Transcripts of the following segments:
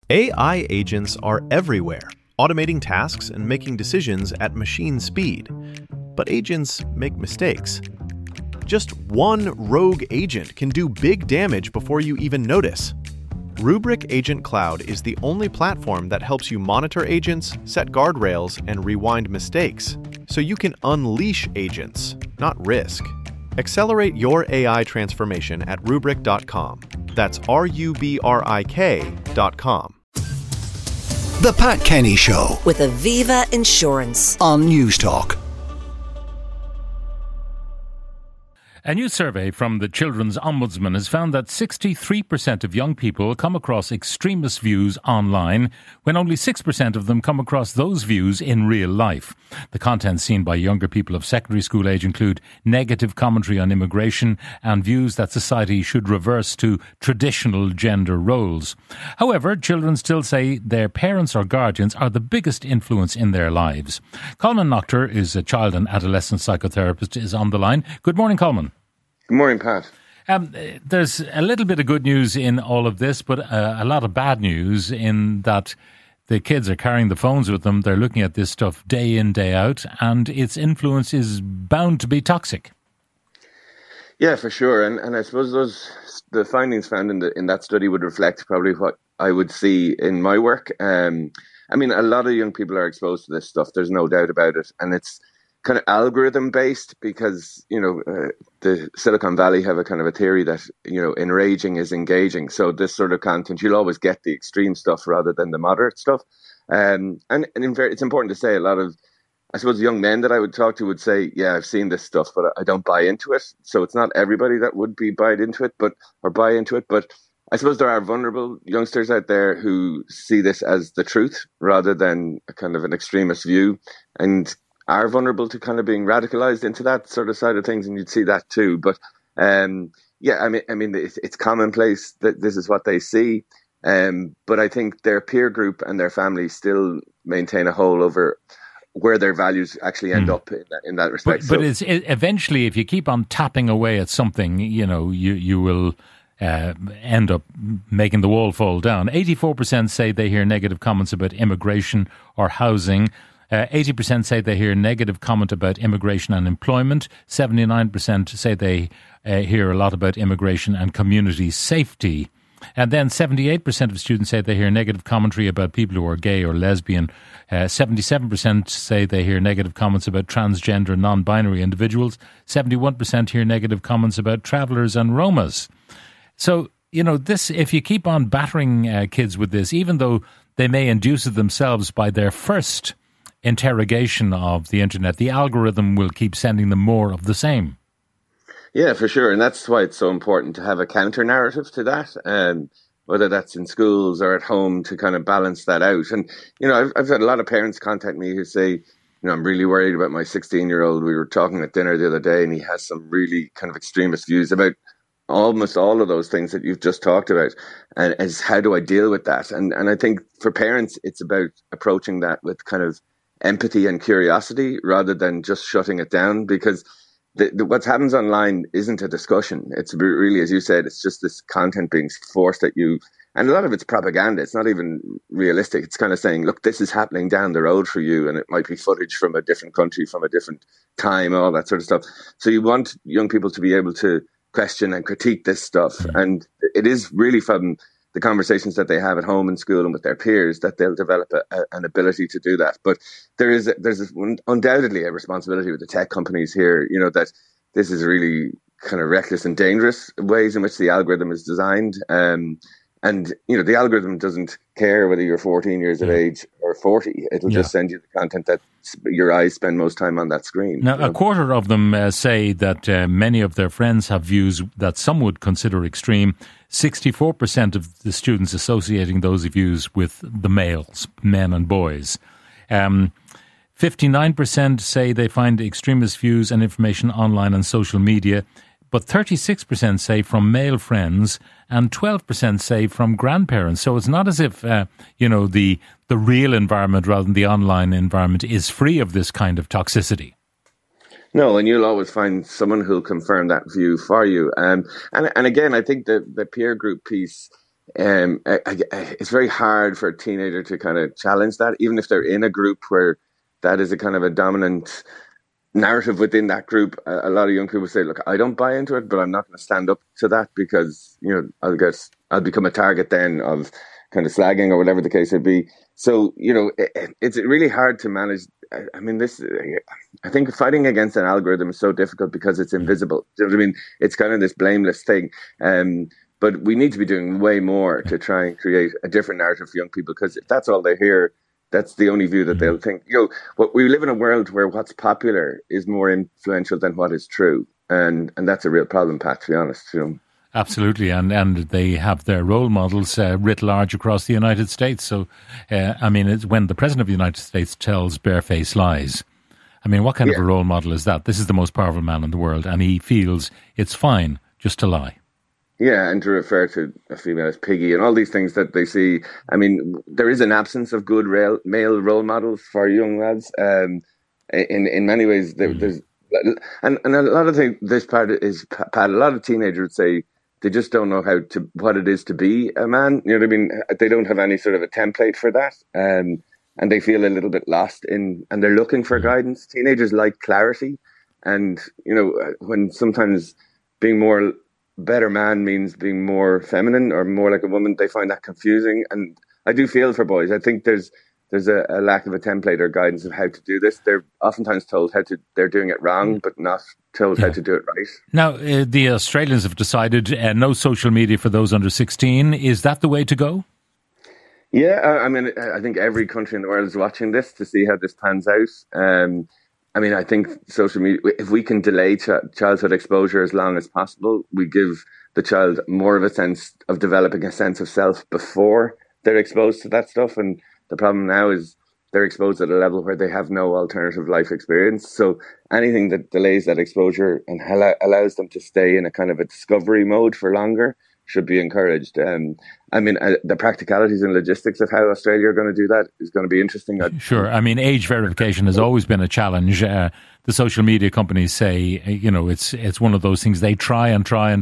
AI agents are everywhere, automating tasks and making decisions at machine speed. But agents make mistakes. Just one rogue agent can do big damage before you even notice. Rubrik Agent Cloud is the only platform that helps you monitor agents, set guardrails, and rewind mistakes, so you can unleash agents, not risk. Accelerate your AI transformation at Rubrik.com. That's RUBRIK.com. The Pat Kenny Show with Aviva Insurance on News Talk. A new survey from the Children's Ombudsman has found that 63% of young people come across extremist views online, when only 6% of them come across those views in real life. The content seen by younger people of secondary school age include negative commentary on immigration and views that society should reverse to traditional gender roles. However, children still say their parents or guardians are the biggest influence in their lives. Colman Noctor is a child and adolescent psychotherapist, is on the line. Good morning, Colman. Good morning, Pat. There's a little bit of good news in all of this, but a lot of bad news in that the kids are carrying the phones with them. They're looking at this stuff day in, day out, and its influence is bound to be toxic. Yeah, for sure. And I suppose the findings found in that study would reflect probably what I would see in my work. I mean, a lot of young people are exposed to this stuff. There's no doubt about it. And it's kind of algorithm based because, the Silicon Valley have a kind of a theory that, enraging is engaging. So this sort of content, you'll always get the extreme stuff rather than the moderate stuff. It's important to say a lot of, I suppose, young men that I would talk to would say, yeah, I've seen this stuff, but I don't buy into it. So it's not everybody that would buy into it. But I suppose there are vulnerable youngsters out there who see this as the truth rather than a kind of an extremist view, and are vulnerable to kind of being radicalized into that sort of side of things, and you'd see that too. But it's commonplace that this is what they see. But I think their peer group and their family still maintain a hold over where their values actually end up in that respect. But eventually, if you keep on tapping away at something, you will end up making the wall fall down. 84% say they hear negative comments about immigration or housing. 80% say they hear negative comment about immigration and employment. 79% say they hear a lot about immigration and community safety. And then 78% of students say they hear negative commentary about people who are gay or lesbian. 77% say they hear negative comments about transgender, non-binary individuals. 71% hear negative comments about travellers and Romas. So, this, if you keep on battering kids with this, even though they may induce it themselves by their first interrogation of the internet, the algorithm will keep sending them more of the same. Yeah, for sure. And that's why it's so important to have a counter narrative to that, whether that's in schools or at home, to kind of balance that out. And, I've had a lot of parents contact me who say, I'm really worried about my 16-year-old. We were talking at dinner the other day and he has some really kind of extremist views about almost all of those things that you've just talked about. And as how do I deal with that? And I think for parents, it's about approaching that with kind of empathy and curiosity rather than just shutting it down, because what happens online isn't a discussion. It's really, as you said, it's just this content being forced at you. And a lot of it's propaganda. It's not even realistic. It's kind of saying, look, this is happening down the road for you. And it might be footage from a different country, from a different time, all that sort of stuff. So you want young people to be able to question and critique this stuff. And it is really from the conversations that they have at home and school and with their peers that they'll develop an ability to do that. But there's undoubtedly a responsibility with the tech companies here, that this is really kind of reckless and dangerous ways in which the algorithm is designed. And, the algorithm doesn't care whether you're 14 years of age or 40. It'll just send you the content that your eyes spend most time on that screen. Now, a quarter of them say that many of their friends have views that some would consider extreme. 64% of the students associating those views with the males, men and boys. 59% say they find extremist views and information online and social media. But 36% say from male friends and 12% say from grandparents. So it's not as if, the real environment rather than the online environment is free of this kind of toxicity. No, and you'll always find someone who'll confirm that view for you. And again, I think the peer group piece it's very hard for a teenager to kind of challenge that, even if they're in a group where that is a kind of a dominant narrative within that group. A lot of young people say, look, I don't buy into it, but I'm not going to stand up to that because, I'll become a target then of kind of slagging or whatever the case may be. So, it's really hard to manage. I mean, I think fighting against an algorithm is so difficult because it's invisible. Do you know what I mean? It's kind of this blameless thing. But we need to be doing way more to try and create a different narrative for young people, because if that's all they hear, that's the only view that they'll think. We live in a world where what's popular is more influential than what is true. And that's a real problem, Pat, to be honest. Absolutely, and they have their role models writ large across the United States. So, it's when the President of the United States tells barefaced lies. I mean, what kind of a role model is that? This is the most powerful man in the world, and he feels it's fine just to lie. Yeah, and to refer to a female as piggy and all these things that they see. I mean, there is an absence of good male role models for young lads. In many ways, there's and a lot of this part is, Pat, a lot of teenagers would say they just don't know what it is to be a man. You know what I mean? They don't have any sort of a template for that, and they feel a little bit lost and they're looking for guidance. Teenagers like clarity, and when sometimes being more better man means being more feminine or more like a woman, they find that confusing. And I do feel for boys. I think there's a lack of a template or guidance of how to do this. They're oftentimes told they're doing it wrong, but not told how to do it right. Now, the Australians have decided no social media for those under 16. Is that the way to go? Yeah, I think every country in the world is watching this to see how this pans out. I think social media, if we can delay childhood exposure as long as possible, we give the child more of a sense of developing a sense of self before they're exposed to that stuff. And the problem now is they're exposed at a level where they have no alternative life experience. So anything that delays that exposure and allows them to stay in a kind of a discovery mode for longer should be encouraged. The practicalities and logistics of how Australia are going to do that is going to be interesting. Sure. Age verification has always been a challenge. The social media companies say, it's one of those things they try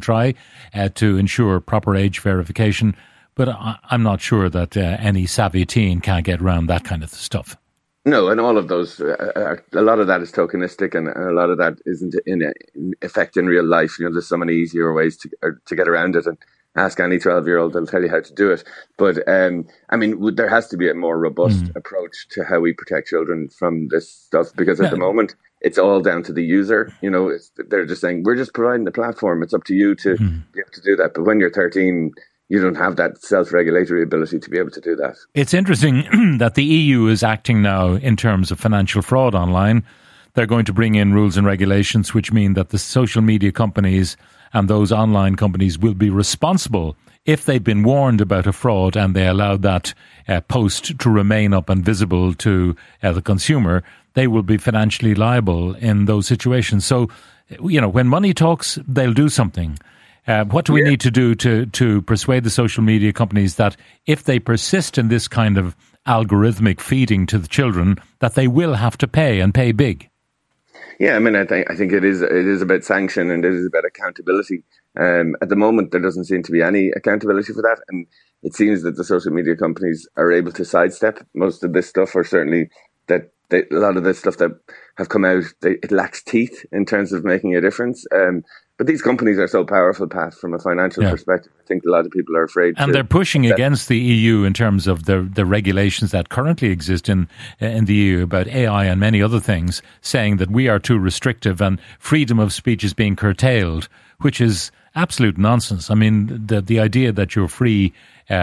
to ensure proper age verification. But I'm not sure that any savvy teen can get around that kind of stuff. No, and all of those, a lot of that is tokenistic, and a lot of that isn't in effect in real life. There's so many easier ways to get around it, and ask any 12-year-old, they'll tell you how to do it. But there has to be a more robust approach to how we protect children from this stuff, because at the moment it's all down to the user. They're just saying, we're just providing the platform. It's up to you to be able to do that. But when you're 13, you don't have that self-regulatory ability to be able to do that. It's interesting that the EU is acting now in terms of financial fraud online. They're going to bring in rules and regulations which mean that the social media companies and those online companies will be responsible if they've been warned about a fraud and they allowed that post to remain up and visible to the consumer. They will be financially liable in those situations. So, when money talks, they'll do something. What do we need to do to persuade the social media companies that if they persist in this kind of algorithmic feeding to the children, that they will have to pay and pay big? Yeah, I think it is about sanction and it is about accountability. At the moment, there doesn't seem to be any accountability for that, and it seems that the social media companies are able to sidestep most of this stuff, or certainly that a lot of this stuff that have come out, it lacks teeth in terms of making a difference. But these companies are so powerful, Pat, from a financial perspective. I think a lot of people are afraid. And they're pushing against the EU in terms of the regulations that currently exist in the EU about AI and many other things, saying that we are too restrictive and freedom of speech is being curtailed, which is absolute nonsense. The idea that you're free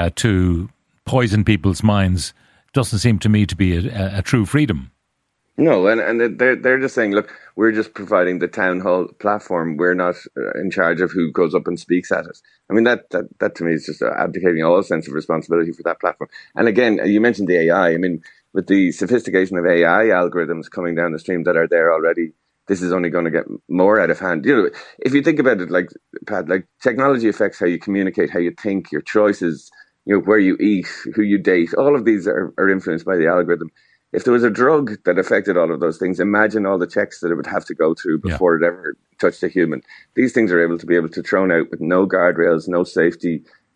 to poison people's minds doesn't seem to me to be a true freedom. No, and they're just saying, look, we're just providing the town hall platform. We're not in charge of who goes up and speaks at it. That to me is just abdicating all sense of responsibility for that platform. And again, you mentioned the AI. With the sophistication of AI algorithms coming down the stream that are there already, this is only going to get more out of hand. If you think about it, Pat, technology affects how you communicate, how you think, your choices, where you eat, who you date. All of these are influenced by the algorithm. If there was a drug that affected all of those things, imagine all the checks that it would have to go through before it ever touched a human. These things are able to be thrown out with no guardrails, no safety,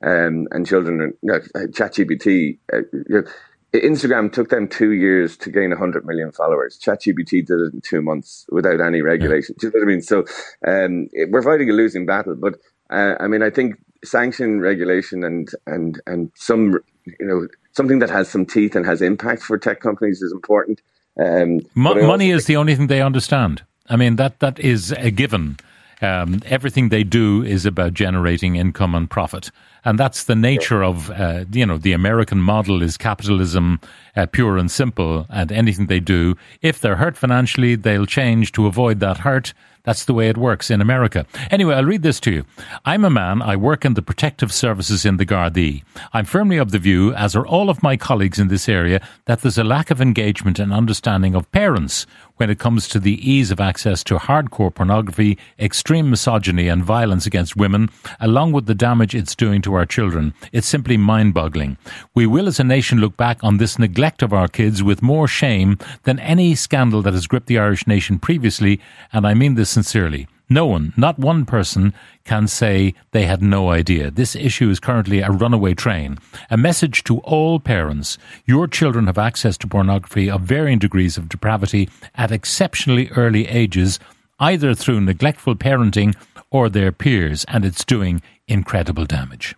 and children. ChatGPT, Instagram took them 2 years to gain 100 million followers. ChatGPT did it in 2 months without any regulation. Do you know what I mean? So we're fighting a losing battle. But I think sanction regulation and some, something that has some teeth and has impact for tech companies is important. Money is the only thing they understand. I mean, that is a given. Everything they do is about generating income and profit. And that's the nature of, the American model is capitalism, pure and simple. And anything they do, if they're hurt financially, they'll change to avoid that hurt. That's the way it works in America. Anyway, I'll read this to you. I'm a man. I work in the protective services in the Gardaí. I'm firmly of the view, as are all of my colleagues in this area, that there's a lack of engagement and understanding of parents when it comes to the ease of access to hardcore pornography, extreme misogyny and violence against women, along with the damage it's doing to our children. It's simply mind-boggling. We will as a nation look back on this neglect of our kids with more shame than any scandal that has gripped the Irish nation previously, and I mean this sincerely. No one, not one person, can say they had no idea. This issue is currently a runaway train. A message to all parents. Your children have access to pornography of varying degrees of depravity at exceptionally early ages, either through neglectful parenting or their peers, and it's doing incredible damage.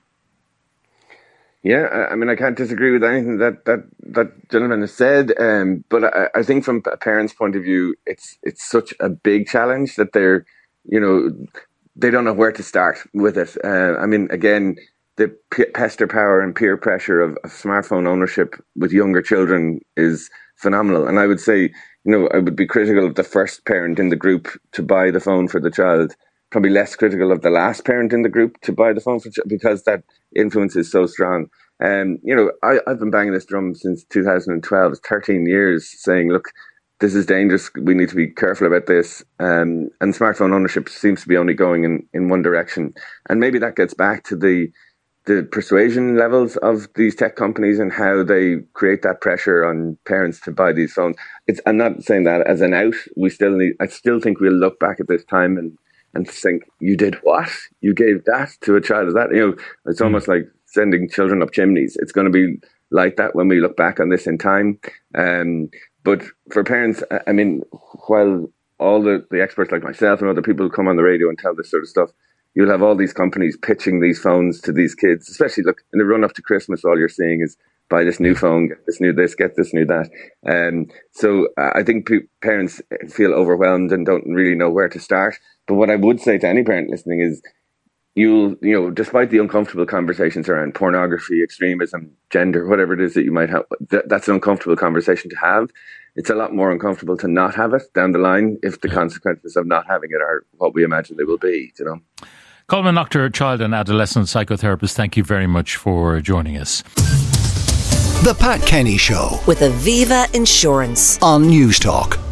Yeah, I can't disagree with anything that gentleman has said. But I think from a parent's point of view, it's such a big challenge that they don't know where to start with it. Again, the pester power and peer pressure of smartphone ownership with younger children is phenomenal. And I would say, I would be critical of the first parent in the group to buy the phone for the child. Probably less critical of the last parent in the group to buy the phone for because that influence is so strong. I've been banging this drum since 2012. It's 13 years saying, look, this is dangerous. We need to be careful about this. And smartphone ownership seems to be only going in one direction. And maybe that gets back to the persuasion levels of these tech companies and how they create that pressure on parents to buy these phones. I'm not saying that as an out. I still think we'll look back at this time and think, you did what? You gave that to a child? Is that, it's almost like sending children up chimneys. It's going to be like that when we look back on this in time. But for parents, while all the experts like myself and other people come on the radio and tell this sort of stuff, you'll have all these companies pitching these phones to these kids, especially in the run up to Christmas. All you're seeing is buy this new phone, get this new this, get this new that. So I think parents feel overwhelmed and don't really know where to start. But what I would say to any parent listening is, despite the uncomfortable conversations around pornography, extremism, gender, whatever it is that you might have, that's an uncomfortable conversation to have. It's a lot more uncomfortable to not have it down the line if the consequences of not having it are what we imagine they will be, Colman Noctor, child and adolescent psychotherapist, thank you very much for joining us. The Pat Kenny Show with Aviva Insurance on News Talk.